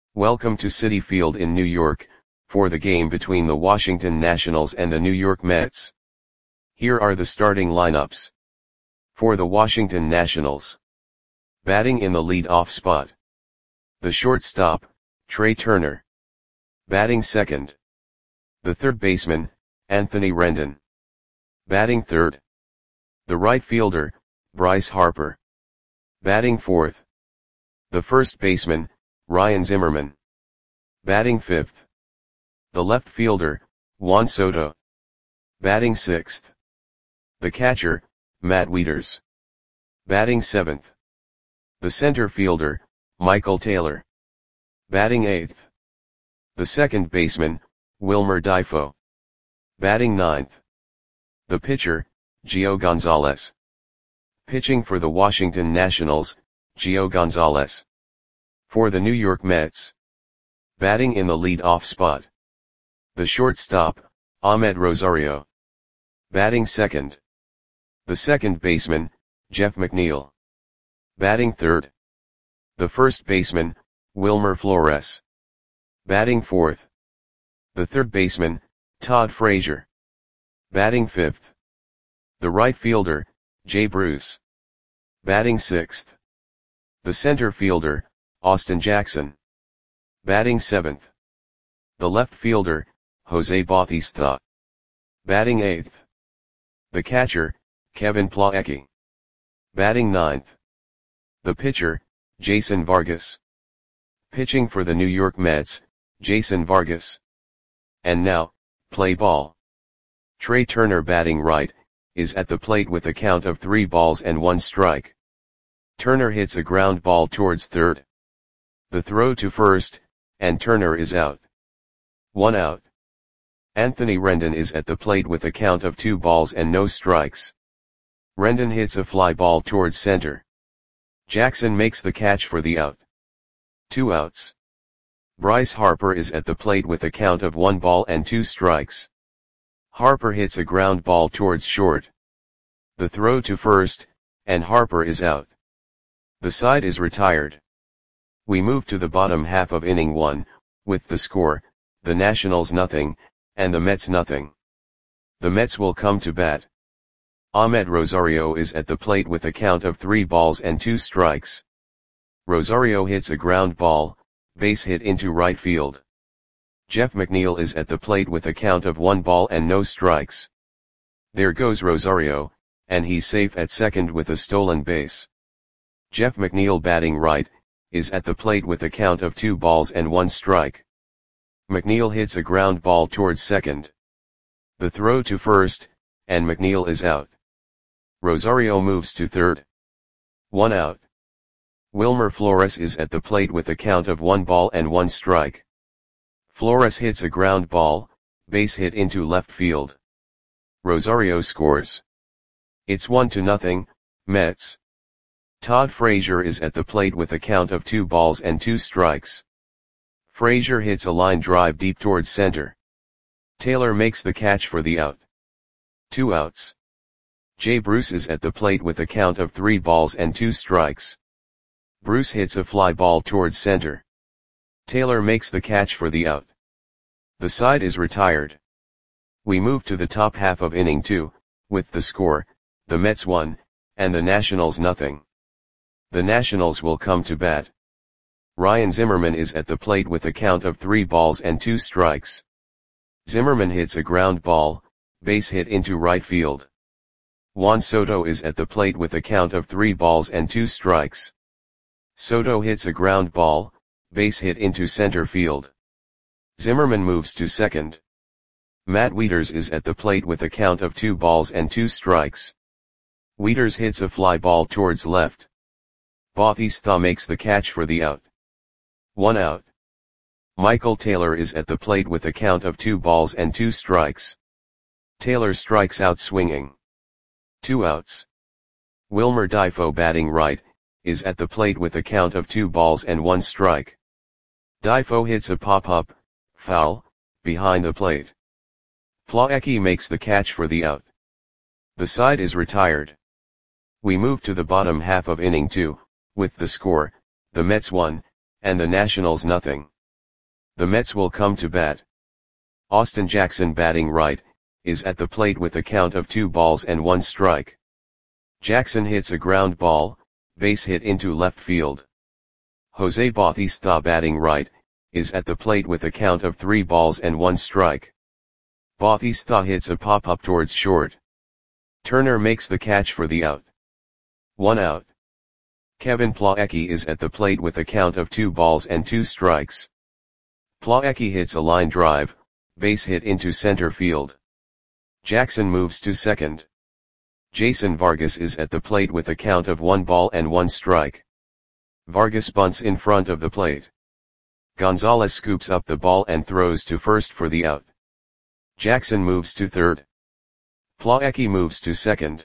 Welcome to Citi Field in New York, for the game between the Washington Nationals and the New York Mets. Here are the starting lineups. For the Washington Nationals. Batting in the lead-off spot. The shortstop, Trea Turner. Batting second. The third baseman, Anthony Rendon. Batting third. The right fielder, Bryce Harper. Batting fourth. The first baseman, Ryan Zimmerman. Batting fifth. The left fielder, Juan Soto. Batting sixth. The catcher, Matt Wieters. Batting seventh. The center fielder, Michael Taylor. Batting eighth. The second baseman, Wilmer Difo. Batting ninth. The pitcher, Gio Gonzalez. Pitching for the Washington Nationals, Gio Gonzalez. For the New York Mets. Batting in the lead-off spot. The shortstop, Amed Rosario. Batting second. The second baseman, Jeff McNeil. Batting third. The first baseman, Wilmer Flores. Batting fourth. The third baseman, Todd Frazier. Batting fifth. The right fielder, Jay Bruce. Batting sixth. The center fielder, Austin Jackson. Batting seventh. The left fielder, Jose Bautista. Batting eighth. The catcher, Kevin Plawecki. Batting ninth. The pitcher, Jason Vargas. Pitching for the New York Mets, Jason Vargas. And now, play ball. Trea Turner batting right, is at the plate with a count of 3 balls and 1 strike. Turner hits a ground ball towards third. The throw to first, and Turner is out. 1 out. Anthony Rendon is at the plate with a count of 2 balls and no strikes. Rendon hits a fly ball towards center. Jackson makes the catch for the out. 2 outs. Bryce Harper is at the plate with a count of 1 ball and 2 strikes. Harper hits a ground ball towards short. The throw to first, and Harper is out. The side is retired. We move to the bottom half of inning 1, with the score, the Nationals nothing, and the Mets nothing. The Mets will come to bat. Amed Rosario is at the plate with a count of 3 balls and 2 strikes. Rosario hits a ground ball, base hit into right field. Jeff McNeil is at the plate with a count of 1 ball and no strikes. There goes Rosario, and he's safe at second with a stolen base. Jeff McNeil batting right, is at the plate with a count of 2 balls and 1 strike. McNeil hits a ground ball towards second. The throw to first, and McNeil is out. Rosario moves to third. 1 out. Wilmer Flores is at the plate with a count of 1 ball and 1 strike. Flores hits a ground ball, base hit into left field. Rosario scores. It's 1-0, Mets. Todd Frazier is at the plate with a count of 2 balls and 2 strikes. Frazier hits a line drive deep towards center. Taylor makes the catch for the out. 2 outs. Jay Bruce is at the plate with a count of 3 balls and 2 strikes. Bruce hits a fly ball towards center. Taylor makes the catch for the out. The side is retired. We move to the top half of inning 2, with the score, the Mets 1, and the Nationals nothing. The Nationals will come to bat. Ryan Zimmerman is at the plate with a count of 3 balls and 2 strikes. Zimmerman hits a ground ball, base hit into right field. Juan Soto is at the plate with a count of 3 balls and 2 strikes. Soto hits a ground ball, base hit into center field. Zimmerman moves to second. Matt Wieters is at the plate with a count of 2 balls and 2 strikes. Wieters hits a fly ball towards left. Bautista makes the catch for the out. 1 out. Michael Taylor is at the plate with a count of 2 balls and 2 strikes. Taylor strikes out swinging. 2 outs. Wilmer Difo batting right, is at the plate with a count of 2 balls and 1 strike. Difo hits a pop-up, foul, behind the plate. Plawecki makes the catch for the out. The side is retired. We move to the bottom half of inning 2, with the score, the Mets 1, and the Nationals nothing. The Mets will come to bat. Austin Jackson batting right, is at the plate with a count of 2 balls and 1 strike. Jackson hits a ground ball, base hit into left field. Jose Bautista batting right, is at the plate with a count of 3 balls and 1 strike. Bautista hits a pop-up towards short. Turner makes the catch for the out. 1 out. Kevin Plawecki is at the plate with a count of 2 balls and 2 strikes. Plawecki hits a line drive, base hit into center field. Jackson moves to second. Jason Vargas is at the plate with a count of 1 ball and 1 strike. Vargas bunts in front of the plate. Gonzalez scoops up the ball and throws to first for the out. Jackson moves to third. Plawecki moves to second.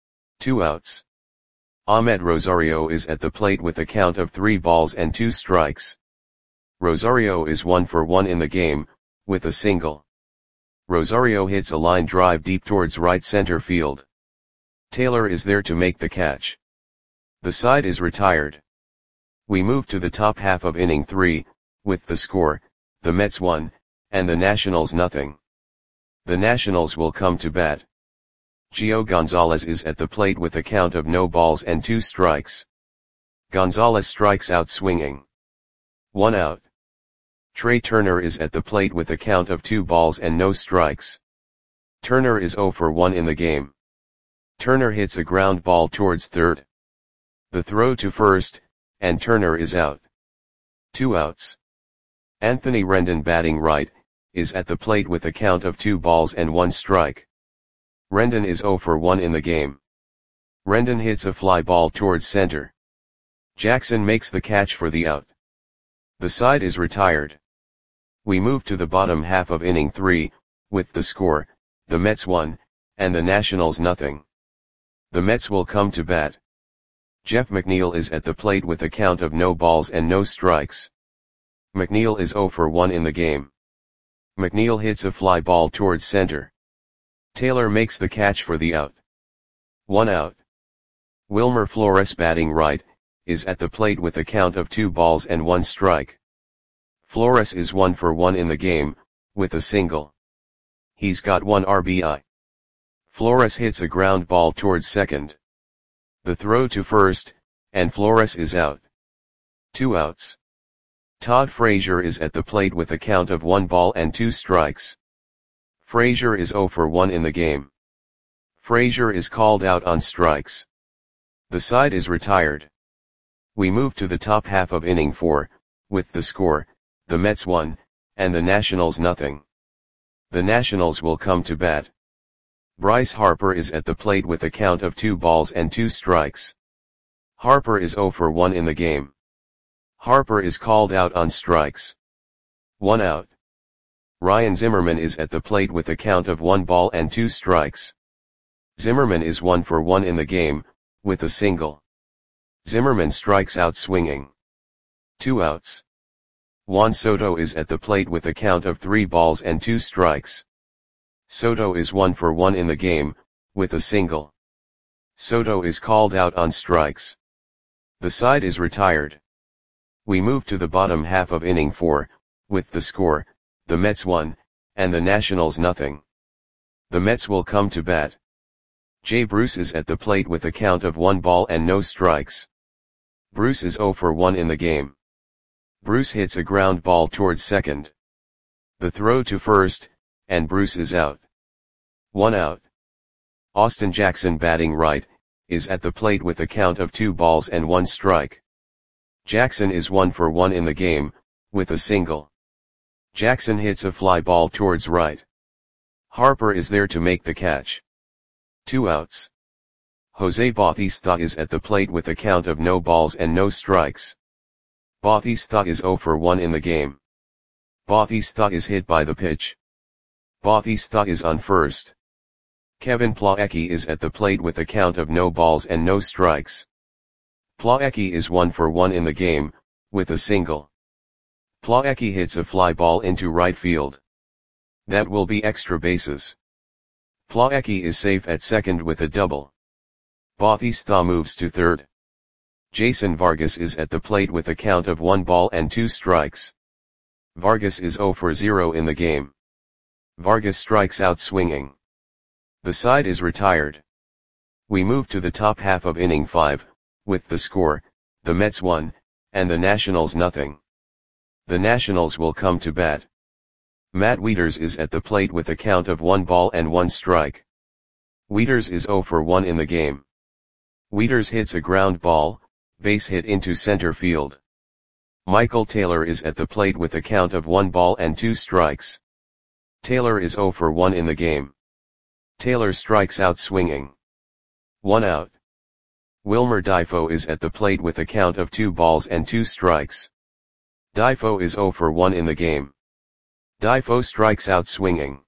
2 outs. Ahmed Rosario is at the plate with a count of 3 balls and 2 strikes. Rosario is 1 for 1 in the game, with a single. Rosario hits a line drive deep towards right center field. Taylor is there to make the catch. The side is retired. We move to the top half of inning 3, with the score, the Mets 1, and the Nationals nothing. The Nationals will come to bat. Gio Gonzalez is at the plate with a count of no balls and 2 strikes. Gonzalez strikes out swinging. 1 out. Trey Turner is at the plate with a count of 2 balls and no strikes. Turner is 0 for 1 in the game. Turner hits a ground ball towards third. The throw to first, and Turner is out. 2 outs. Anthony Rendon batting right, is at the plate with a count of 2 balls and 1 strike. Rendon is 0 for 1 in the game. Rendon hits a fly ball towards center. Jackson makes the catch for the out. The side is retired. We move to the bottom half of inning 3, with the score, the Mets 1, and the Nationals nothing. The Mets will come to bat. Jeff McNeil is at the plate with a count of no balls and no strikes. McNeil is 0 for 1 in the game. McNeil hits a fly ball towards center. Taylor makes the catch for the out. 1 out. Wilmer Flores batting right, is at the plate with a count of 2 balls and 1 strike. Flores is 1 for 1 in the game, with a single. He's got 1 RBI. Flores hits a ground ball towards second. The throw to first, and Flores is out. 2 outs. Todd Frazier is at the plate with a count of 1 ball and 2 strikes. Frazier is 0 for 1 in the game. Frazier is called out on strikes. The side is retired. We move to the top half of inning 4, with the score, the Mets 1, and the Nationals nothing. The Nationals will come to bat. Bryce Harper is at the plate with a count of 2 balls and 2 strikes. Harper is 0 for 1 in the game. Harper is called out on strikes. 1 out. Ryan Zimmerman is at the plate with a count of 1 ball and 2 strikes. Zimmerman is 1 for 1 in the game, with a single. Zimmerman strikes out swinging. 2 outs. Juan Soto is at the plate with a count of 3 balls and 2 strikes. Soto is 1 for 1 in the game, with a single. Soto is called out on strikes. The side is retired. We move to the bottom half of inning 4, with the score, the Mets 1, and the Nationals nothing. The Mets will come to bat. Jay Bruce is at the plate with a count of 1 ball and no strikes. Bruce is 0 for 1 in the game. Bruce hits a ground ball towards second. The throw to first, and Bruce is out. 1 out. Austin Jackson batting right, is at the plate with a count of 2 balls and 1 strike. Jackson is 1 for 1 in the game, with a single. Jackson hits a fly ball towards right. Harper is there to make the catch. 2 outs. Jose Bautista is at the plate with a count of no balls and no strikes. Bautista is 0 for 1 in the game. Bautista is hit by the pitch. Bautista is on first. Kevin Plawecki is at the plate with a count of no balls and no strikes. Plawecki is 1 for 1 in the game, with a single. Plawecki hits a fly ball into right field. That will be extra bases. Plawecki is safe at second with a double. Bautista moves to third. Jason Vargas is at the plate with a count of 1 ball and 2 strikes. Vargas is 0 for 0 in the game. Vargas strikes out swinging. The side is retired. We move to the top half of inning 5, with the score, the Mets 1, and the Nationals nothing. The Nationals will come to bat. Matt Wieters is at the plate with a count of 1 ball and 1 strike. Wieters is 0 for 1 in the game. Wieters hits a ground ball, base hit into center field. Michael Taylor is at the plate with a count of 1 ball and 2 strikes. Taylor is 0 for 1 in the game. Taylor strikes out swinging. 1 out. Wilmer Difo is at the plate with a count of 2 balls and 2 strikes. Difo is 0 for 1 in the game. Difo strikes out swinging.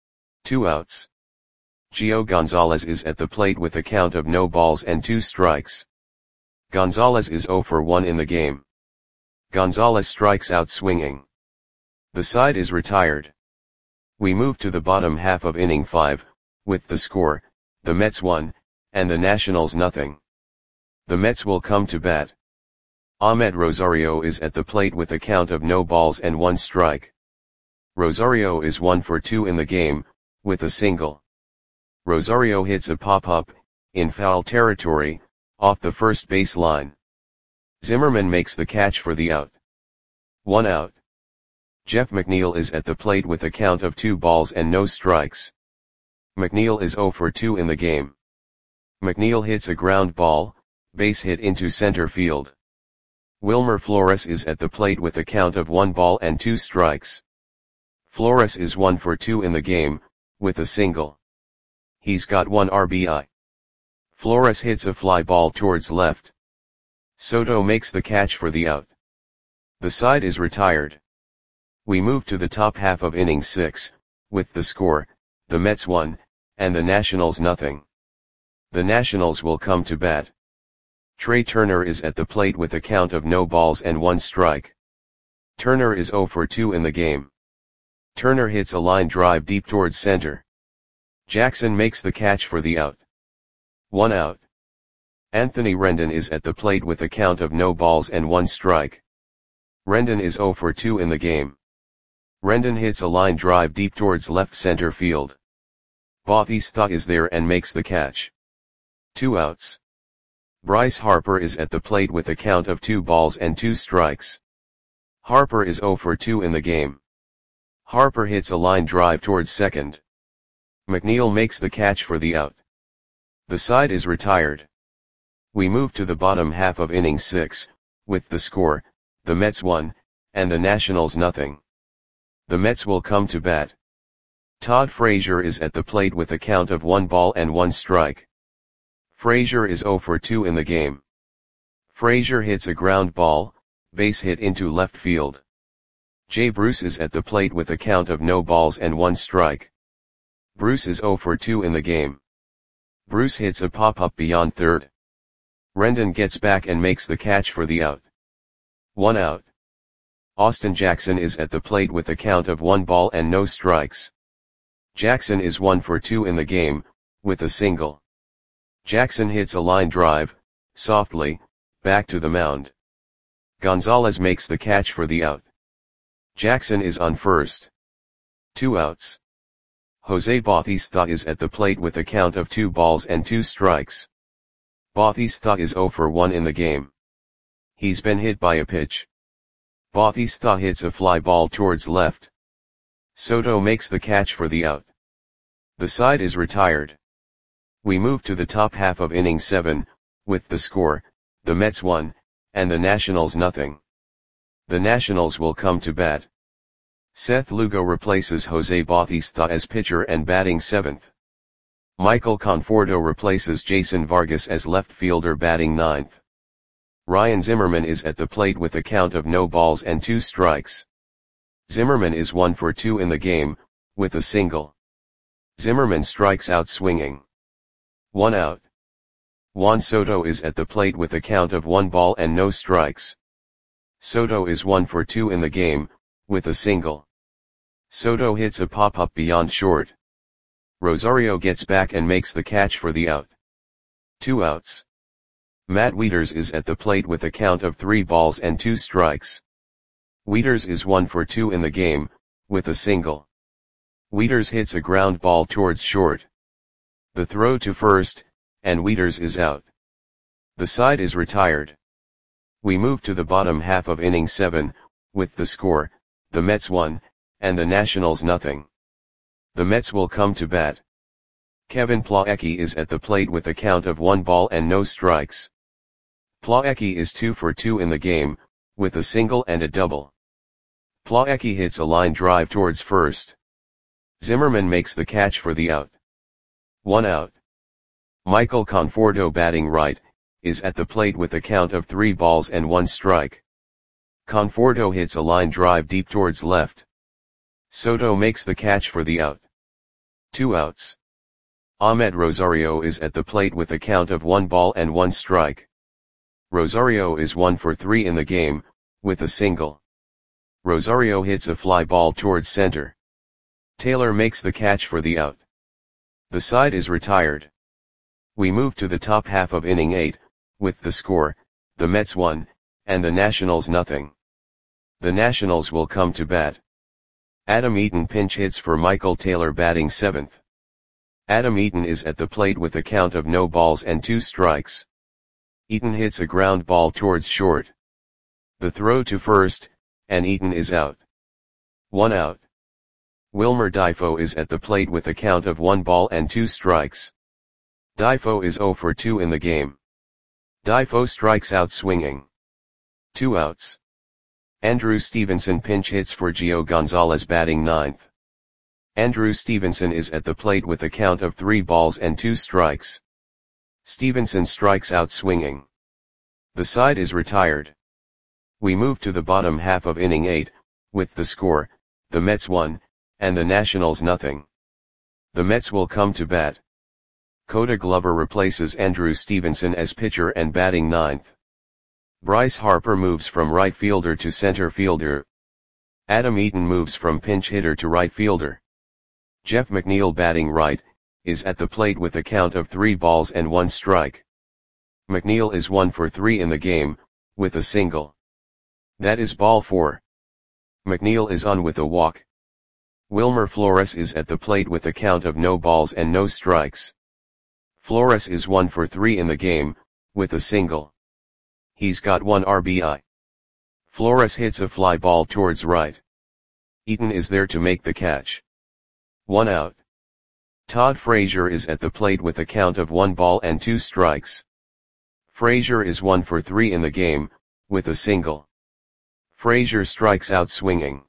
2 outs. Gio Gonzalez is at the plate with a count of no balls and 2 strikes. Gonzalez is 0 for 1 in the game. Gonzalez strikes out swinging. The side is retired. We move to the bottom half of inning 5, with the score, the Mets 1, and the Nationals nothing. The Mets will come to bat. Ahmed Rosario is at the plate with a count of no balls and 1 strike. Rosario is 1 for 2 in the game, with a single. Rosario hits a pop-up, in foul territory, off the first base line. Zimmerman makes the catch for the out. 1 out. Jeff McNeil is at the plate with a count of 2 balls and no strikes. McNeil is 0 for 2 in the game. McNeil hits a ground ball, base hit into center field. Wilmer Flores is at the plate with a count of 1 ball and 2 strikes. Flores is 1 for 2 in the game, with a single. He's got 1 RBI. Flores hits a fly ball towards left. Soto makes the catch for the out. The side is retired. We move to the top half of inning 6, with the score, the Mets 1, and the Nationals nothing. The Nationals will come to bat. Trey Turner is at the plate with a count of no balls and 1 strike. Turner is 0 for 2 in the game. Turner hits a line drive deep towards center. Jackson makes the catch for the out. 1 out. Anthony Rendon is at the plate with a count of no balls and 1 strike. Rendon is 0 for 2 in the game. Rendon hits a line drive deep towards left center field. Bautista is there and makes the catch. 2 outs. Bryce Harper is at the plate with a count of 2 balls and 2 strikes. Harper is 0 for 2 in the game. Harper hits a line drive towards second. McNeil makes the catch for the out. The side is retired. We move to the bottom half of inning 6, with the score, the Mets 1, and the Nationals nothing. The Mets will come to bat. Todd Frazier is at the plate with a count of 1 ball and 1 strike. Frazier is 0 for 2 in the game. Frazier hits a ground ball, base hit into left field. Jay Bruce is at the plate with a count of no balls and 1 strike. Bruce is 0 for 2 in the game. Bruce hits a pop-up beyond third. Rendon gets back and makes the catch for the out. 1 out. Austin Jackson is at the plate with a count of 1 ball and no strikes. Jackson is 1 for 2 in the game, with a single. Jackson hits a line drive, softly, back to the mound. Gonzalez makes the catch for the out. Jackson is on first. 2 outs. Jose Bautista is at the plate with a count of 2 balls and 2 strikes. Bautista is 0 for 1 in the game. He's been hit by a pitch. Bautista hits a fly ball towards left. Soto makes the catch for the out. The side is retired. We move to the top half of inning 7, with the score, the Mets 1, and the Nationals nothing. The Nationals will come to bat. Seth Lugo replaces Jose Bautista as pitcher and batting 7th. Michael Conforto replaces Jason Vargas as left fielder batting 9th. Ryan Zimmerman is at the plate with a count of no balls and 2 strikes. Zimmerman is 1 for 2 in the game, with a single. Zimmerman strikes out swinging. 1 out. Juan Soto is at the plate with a count of 1 ball and no strikes. Soto is 1 for 2 in the game, with a single. Soto hits a pop-up beyond short. Rosario gets back and makes the catch for the out. 2 outs. Matt Wieters is at the plate with a count of 3 balls and 2 strikes. Wieters is 1 for 2 in the game, with a single. Wieters hits a ground ball towards short. The throw to first, and Wieters is out. The side is retired. We move to the bottom half of inning 7, with the score, the Mets 1, and the Nationals nothing. The Mets will come to bat. Kevin Plawecki is at the plate with a count of 1 ball and no strikes. Plawecki is 2 for 2 in the game, with a single and a double. Plawecki hits a line drive towards first. Zimmerman makes the catch for the out. 1 out. Michael Conforto, batting right, is at the plate with a count of 3 balls and 1 strike. Conforto hits a line drive deep towards left. Soto makes the catch for the out. 2 outs. Ahmed Rosario is at the plate with a count of 1 ball and 1 strike. Rosario is 1 for 3 in the game, with a single. Rosario hits a fly ball towards center. Taylor makes the catch for the out. The side is retired. We move to the top half of inning 8, with the score, the Mets 1, and the Nationals nothing. The Nationals will come to bat. Adam Eaton pinch hits for Michael Taylor, batting 7th. Adam Eaton is at the plate with a count of no balls and 2 strikes. Eaton hits a ground ball towards short. The throw to first, and Eaton is out. 1 out. Wilmer Difo is at the plate with a count of 1 ball and 2 strikes. Difo is 0 for 2 in the game. Difo strikes out swinging. 2 outs. Andrew Stevenson pinch hits for Gio Gonzalez, batting 9th. Andrew Stevenson is at the plate with a count of 3 balls and 2 strikes. Stevenson strikes out swinging. The side is retired. We move to the bottom half of inning 8, with the score, the Mets 1, and the Nationals nothing. The Mets will come to bat. Koda Glover replaces Andrew Stevenson as pitcher and batting 9th. Bryce Harper moves from right fielder to center fielder. Adam Eaton moves from pinch hitter to right fielder. Jeff McNeil, batting right, is at the plate with a count of 3 balls and 1 strike. McNeil is 1 for 3 in the game, with a single. That is ball 4. McNeil is on with a walk. Wilmer Flores is at the plate with a count of no balls and no strikes. Flores is 1 for 3 in the game, with a single. He's got 1 RBI. Flores hits a fly ball towards right. Eaton is there to make the catch. 1 out. Todd Frazier is at the plate with a count of 1 ball and 2 strikes. Frazier is 1 for 3 in the game, with a single. Frazier strikes out swinging.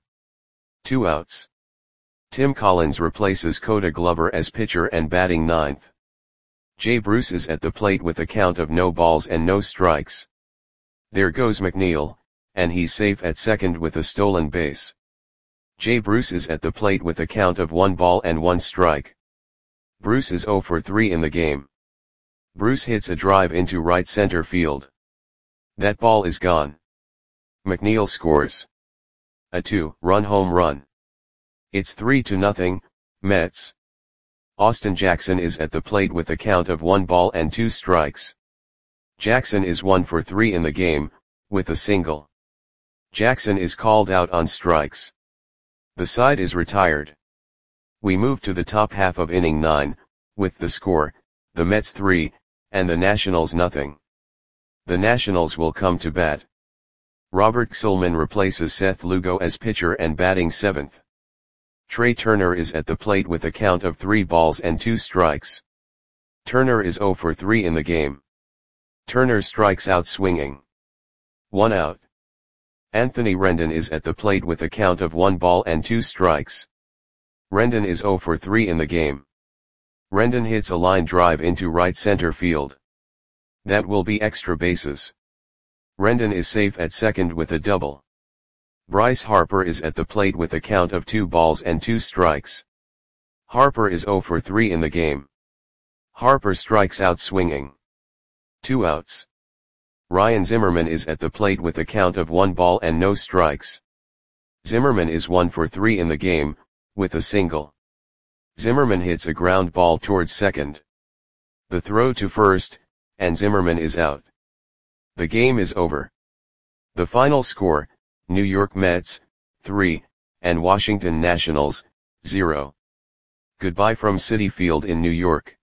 2 outs. Tim Collins replaces Koda Glover as pitcher and batting 9th. Jay Bruce is at the plate with a count of no balls and no strikes. There goes McNeil, and he's safe at second with a stolen base. Jay Bruce is at the plate with a count of 1 ball and 1 strike. Bruce is 0 for 3 in the game. Bruce hits a drive into right center field. That ball is gone. McNeil scores a 2-run home run. It's 3-0, Mets. Austin Jackson is at the plate with a count of 1 ball and 2 strikes. Jackson is 1 for 3 in the game, with a single. Jackson is called out on strikes. The side is retired. We move to the top half of inning 9, with the score, the Mets 3, and the Nationals nothing. The Nationals will come to bat. Robert Xilman replaces Seth Lugo as pitcher and batting 7th. Trey Turner is at the plate with a count of 3 balls and 2 strikes. Turner is 0 for 3 in the game. Turner strikes out swinging. 1 out. Anthony Rendon is at the plate with a count of 1 ball and 2 strikes. Rendon is 0 for 3 in the game. Rendon hits a line drive into right center field. That will be extra bases. Rendon is safe at second with a double. Bryce Harper is at the plate with a count of 2 balls and 2 strikes. Harper is 0 for 3 in the game. Harper strikes out swinging. 2 outs. Ryan Zimmerman is at the plate with a count of 1 ball and no strikes. Zimmerman is 1 for 3 in the game, with a single. Zimmerman hits a ground ball towards second. The throw to first, and Zimmerman is out. The game is over. The final score, New York Mets, 3, and Washington Nationals, 0. Goodbye from Citi Field in New York.